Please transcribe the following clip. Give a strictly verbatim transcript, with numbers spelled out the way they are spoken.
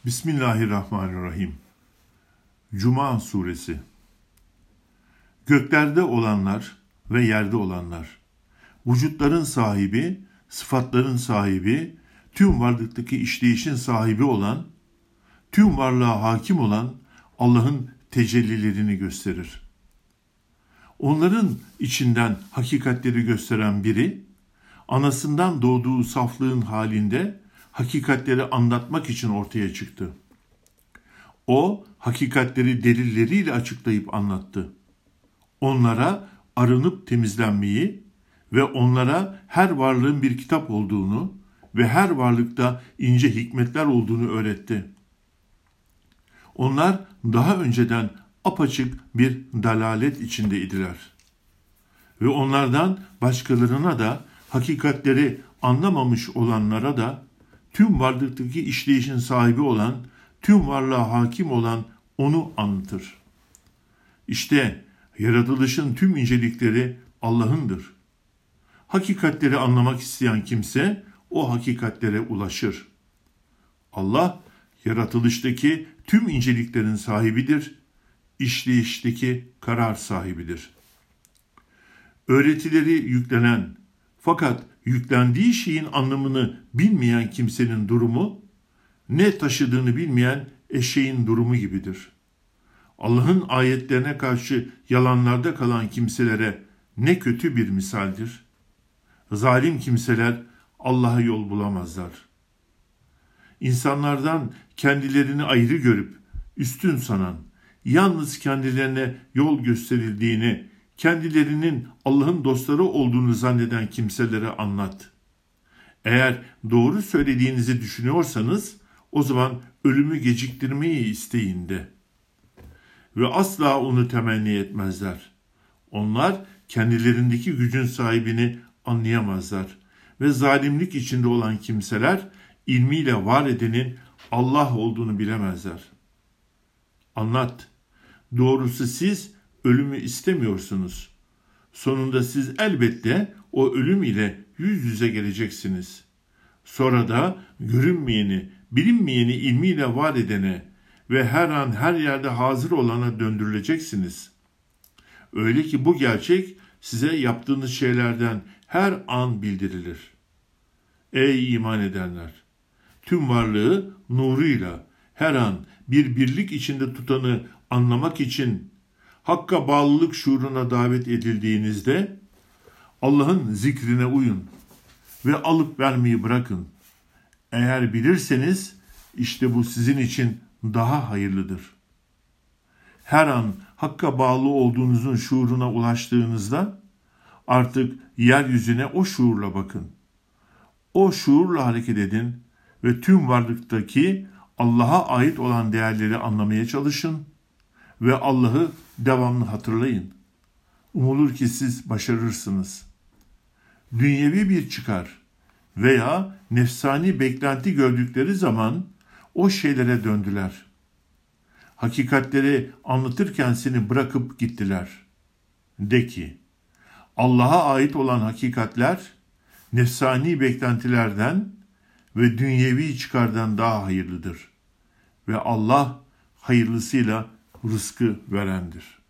Bismillahirrahmanirrahim. Cuma Suresi. Göklerde olanlar ve yerde olanlar, vücutların sahibi, sıfatların sahibi, tüm varlıktaki işleyişin sahibi olan, tüm varlığa hakim olan Allah'ın tecellilerini gösterir. Onların içinden hakikatleri gösteren biri, anasından doğduğu saflığın halinde hakikatleri anlatmak için ortaya çıktı. O, hakikatleri delilleriyle açıklayıp anlattı. Onlara arınıp temizlenmeyi ve onlara her varlığın bir kitap olduğunu ve her varlıkta ince hikmetler olduğunu öğretti. Onlar daha önceden apaçık bir dalalet içindeydiler. Ve onlardan başkalarına da, hakikatleri anlamamış olanlara da, tüm varlıktaki işleyişin sahibi olan, tüm varlığa hakim olan onu anlatır. İşte yaratılışın tüm incelikleri Allah'ındır. Hakikatleri anlamak isteyen kimse o hakikatlere ulaşır. Allah yaratılıştaki tüm inceliklerin sahibidir, işleyişteki karar sahibidir. Öğretileri yüklenen fakat yüklendiği şeyin anlamını bilmeyen kimsenin durumu, ne taşıdığını bilmeyen eşeğin durumu gibidir. Allah'ın ayetlerine karşı yalanlarda kalan kimselere ne kötü bir misaldir. Zalim kimseler Allah'a yol bulamazlar. İnsanlardan kendilerini ayrı görüp üstün sanan, yalnız kendilerine yol gösterildiğini, kendilerinin Allah'ın dostları olduğunu zanneden kimselere anlat. Eğer doğru söylediğinizi düşünüyorsanız, o zaman ölümü geciktirmeyi isteyin de. Ve asla onu temenni etmezler. Onlar kendilerindeki gücün sahibini anlayamazlar. Ve zalimlik içinde olan kimseler, ilmiyle var edenin Allah olduğunu bilemezler. Anlat. Doğrusu siz ölümü istemiyorsunuz. Sonunda siz elbette o ölüm ile yüz yüze geleceksiniz. Sonra da görünmeyeni, bilinmeyeni ilmiyle var edene ve her an her yerde hazır olana döndürüleceksiniz. Öyle ki bu gerçek size yaptığınız şeylerden her an bildirilir. Ey iman edenler! Tüm varlığı nuruyla her an bir birlik içinde tutanı anlamak için Hakka bağlılık şuuruna davet edildiğinizde Allah'ın zikrine uyun ve alıp vermeyi bırakın. Eğer bilirseniz işte bu sizin için daha hayırlıdır. Her an Hakka bağlı olduğunuzun şuuruna ulaştığınızda artık yeryüzüne o şuurla bakın. O şuurla hareket edin ve tüm varlıktaki Allah'a ait olan değerleri anlamaya çalışın ve Allah'ı devamlı hatırlayın. Umulur ki siz başarırsınız. Dünyevi bir çıkar veya nefsani beklenti gördükleri zaman o şeylere döndüler. Hakikatleri anlatırken seni bırakıp gittiler. De ki, Allah'a ait olan hakikatler, nefsani beklentilerden ve dünyevi çıkardan daha hayırlıdır. Ve Allah hayırlısıyla rızkı verendir.